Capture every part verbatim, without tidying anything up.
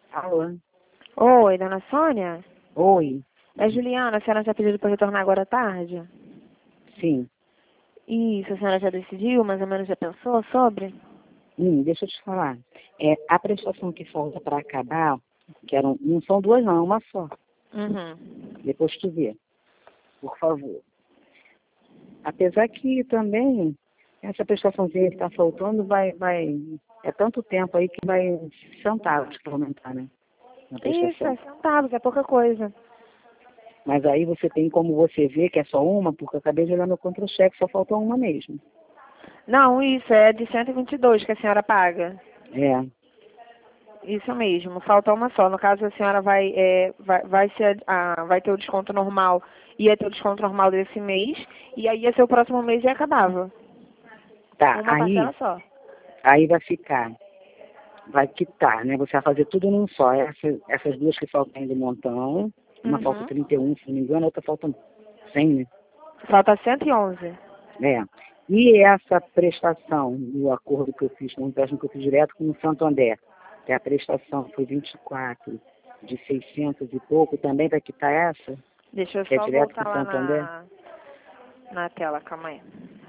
Alô? Oi, dona Sônia? Oi. É Juliana, a senhora já pediu para retornar agora à tarde? Sim. Isso, a senhora já decidiu, mais ou menos já pensou sobre? Hum, deixa eu te falar. É, a prestação que falta para acabar, que eram, não são duas não, é uma só. Uhum. Depois tu vê, por favor. Apesar que também essa prestaçãozinha que está faltando vai, vai. É tanto tempo aí que vai centavos para aumentar, né? Na Isso, prestação. é centavos, é pouca coisa. Mas aí você tem como você ver que é só uma, porque eu acabei de olhar meu contra-cheque, só falta uma mesmo. Não, isso, é de cento e vinte e dois que a senhora paga. É. Isso mesmo, falta uma só. No caso, a senhora vai, é, vai, vai, ser, ah, vai ter o desconto normal, ia ter o desconto normal desse mês, e aí ia ser o próximo mês e acabava. Tá, Uma aí, parcela só. aí vai ficar. Vai quitar, né? Você vai fazer tudo num só. Essa, essas duas que faltam de montão, uma falta Uhum. trinta e um, se não me engano, a outra falta cem, né? Falta cento e onze. É. E essa prestação, do acordo que eu fiz, um empréstimo que eu fiz direto com o Santander, que a prestação foi vinte e quatro de seiscentos e pouco, também vai quitar essa? Deixa eu Que é só direto voltar com o lá Santander? na, na tela, calma aí.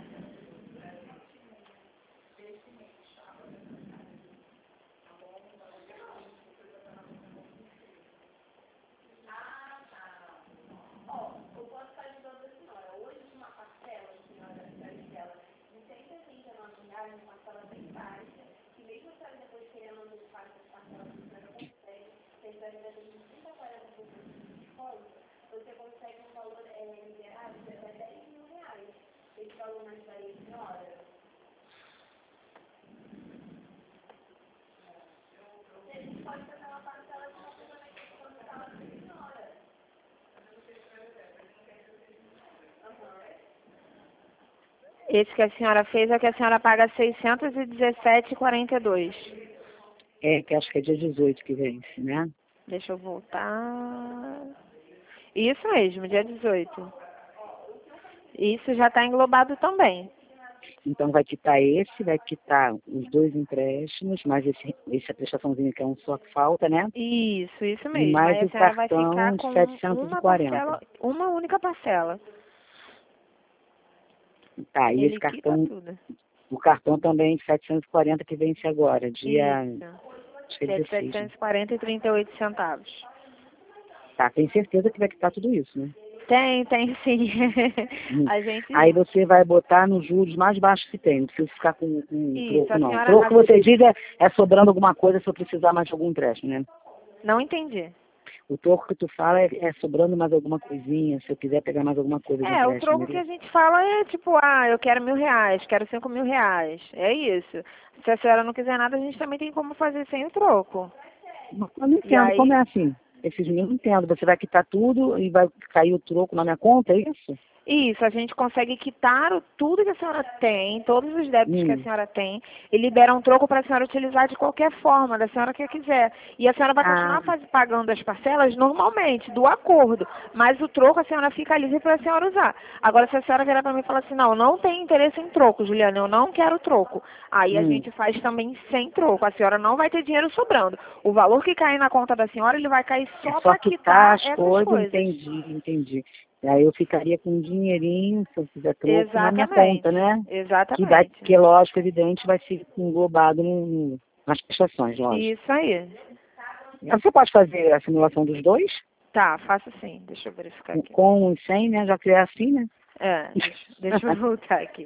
Esse que a senhora fez é que a senhora paga seiscentos e dezessete reais e quarenta e dois. É, que acho que é dia dezoito que vence, né? Deixa eu voltar. Isso mesmo, dia dezoito. Isso já está englobado também. Então vai quitar esse, vai quitar os dois empréstimos, mais esse, essa prestaçãozinha que é um só que falta, né? Isso, isso E mesmo. mais Aí a o senhora vai ficar cartão de com setecentos e uma quarenta. parcela, uma única parcela. Tá, e esse Ele quita cartão, tudo. o cartão também de setecentos e quarenta que vence agora, dia, Isso. acho que é Que é de dezesseis, né? setecentos e quarenta e trinta e oito centavos. Tá, tem certeza que vai quitar tudo isso, né? Tem, tem sim. Hum. A gente. Aí você vai botar nos juros mais baixos que tem, não precisa ficar com, com Isso, troco a não. senhora. Troco a- que você diz é, é sobrando alguma coisa se eu precisar mais de algum empréstimo, né? Não entendi. O troco que tu fala é, é sobrando mais alguma coisinha, se eu quiser pegar mais alguma coisa de É, o empréstimo, troco que entendeu? a gente fala é tipo, ah, eu quero mil reais, quero cinco mil reais. É isso. Se a senhora não quiser nada, a gente também tem como fazer sem o troco. Mas eu não E entendo, como aí, é assim? Esses mil eu não entendo. Você vai quitar tudo e vai cair o troco na minha conta, é isso? isso, a gente consegue quitar o, tudo que a senhora tem, todos os débitos que a Hum. senhora tem, e libera um troco para a senhora utilizar de qualquer forma, da senhora que quiser. E a senhora vai Ah, continuar faz, pagando as parcelas normalmente, do acordo, mas o troco a senhora fica livre para a senhora usar. Agora, se a senhora virar para mim e falar assim, não, não tem interesse em troco, Juliana, eu não quero troco, aí a hum. gente faz também sem troco, a senhora não vai ter dinheiro sobrando. O valor que cair na conta da senhora, ele vai cair É só só para quitar quitar as essas coisas, coisas. entendi, entendi. E aí eu ficaria com um dinheirinho, se eu fizer troco, na minha Exatamente, conta, né? Que, vai, exatamente. que lógico, evidente, vai ser englobado no, nas prestações, lógico. Isso aí. Você pode fazer a simulação dos dois? Tá, faço sim. Deixa eu verificar aqui. Com os cem, né? Já que é assim, né? É, deixa, deixa eu voltar aqui.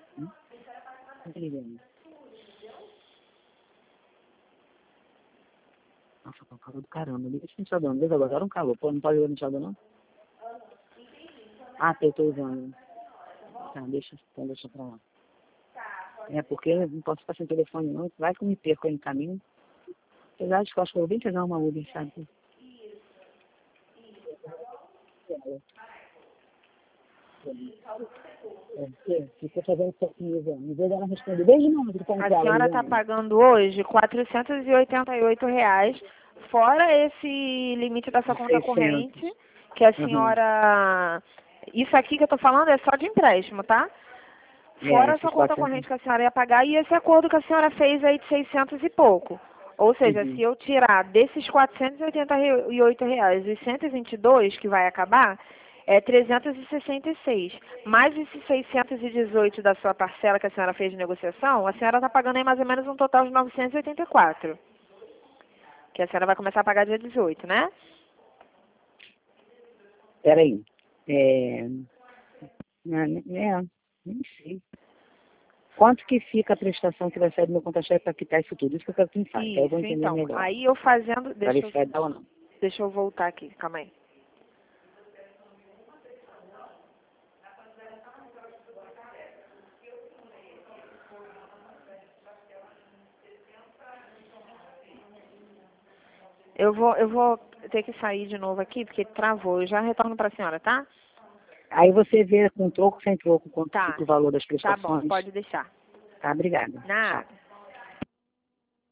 Nossa, tá um calor do caramba. Liga esse ventilador. Não, agora era um calor. Pô, não pode ligar o ventilador, não? Ah, tá, eu tô usando. Tá, deixa, então deixa pra lá. É, porque eu não posso ficar sem telefone, não. Vai que eu me perco aí no caminho. Apesar de que eu acho que eu vou bem pegar uma Uber, sabe? É, fica fazendo isso aqui, Ivan. Em vez dela responder, beijo não, que tá em A tela, senhora está Ivan. pagando hoje quatrocentos e oitenta e oito reais, fora esse limite da sua De conta seiscentos. corrente, que a Aham. senhora... Isso aqui que eu estou falando é só de empréstimo, tá? É, Fora a sua esses conta quatrocentos. corrente que a senhora ia pagar e esse acordo que a senhora fez aí de seiscentos e pouco. Ou seja, Uhum. se eu tirar desses quatrocentos e oitenta e oito reais os cento e vinte e dois que vai acabar, é trezentos e sessenta e seis. Mais esses seiscentos e dezoito da sua parcela que a senhora fez de negociação, a senhora está pagando aí mais ou menos um total de novecentos e oitenta e quatro. Que a senhora vai começar a pagar dia dezoito, né? Peraí. É... Não, é, nem sei. Quanto que fica a prestação que vai sair do meu conta-cheque para quitar isso tudo? Isso que eu quero que me fale, que aí eu vou Isso, entender então. melhor. Aí eu fazendo... Para ver Deixa se eu, vai dar ou não. deixa eu voltar aqui, calma aí. Eu vou, eu vou ter que sair de novo aqui, porque travou. Eu já retorno para a senhora, tá? Aí você vê com troco, sem troco, quanto Tá. fica o valor das Tá bom, prestações. pode deixar. Tá, obrigada. Nada. Tchau.